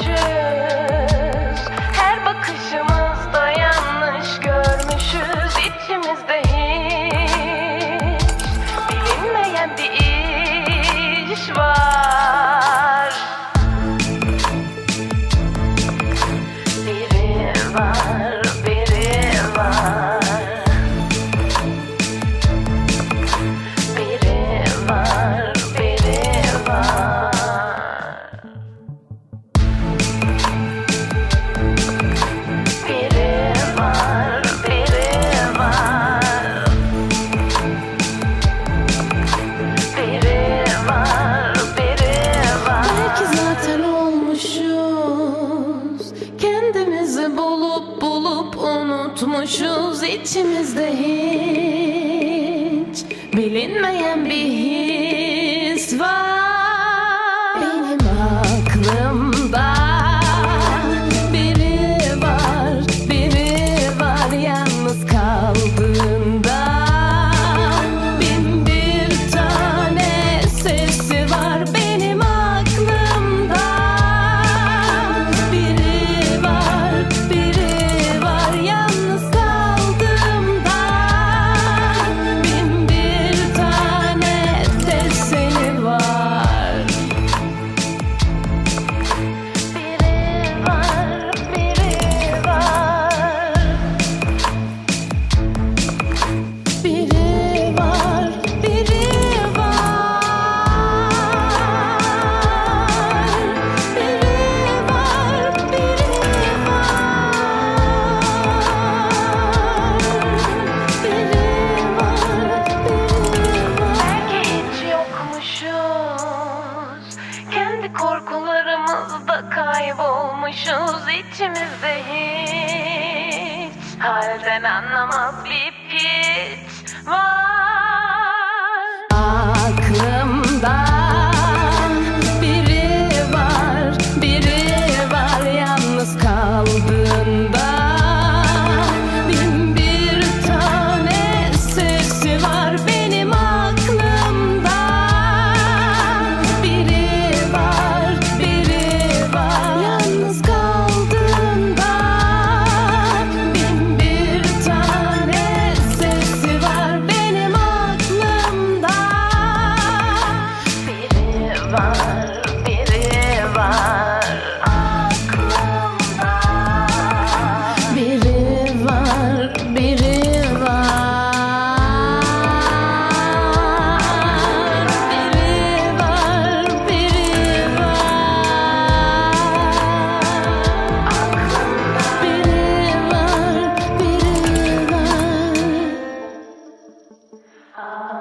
Her bakışımızda yanlış görmüşüz. İçimizde hiç bilinmeyen bir iş var. Biri var, biri var. Biri var, biri var. Biri var, biri var. Biri var, biri var. Belki zaten olmuşuz. Kendimizi bulup unutmuşuz. İçimizde hiç bilinmeyen bir his var. Benim aklımda biri var yalnız kaldığında. Bin bir tane sesi var benim aklımda. Biri var yalnız kaldığımda. Bin bir tane teseli var. Biri var, biri var. Biri var, biri var. Biri var. Belki hiç yokmuşuz. Kendi korkularımızda kaybolmuşuz. İçimizde hiç halden anlamaz bir piç var. Aklımda biri var yalnız kaldığında. Bin bir tane sesi var benim aklımda. Biri var yalnız kaldığında. Bin bir tane sesi var benim aklımda. Biri var, biri var aklımda. Biri var, biri var. Biri var, biri var. Biri var, biri var.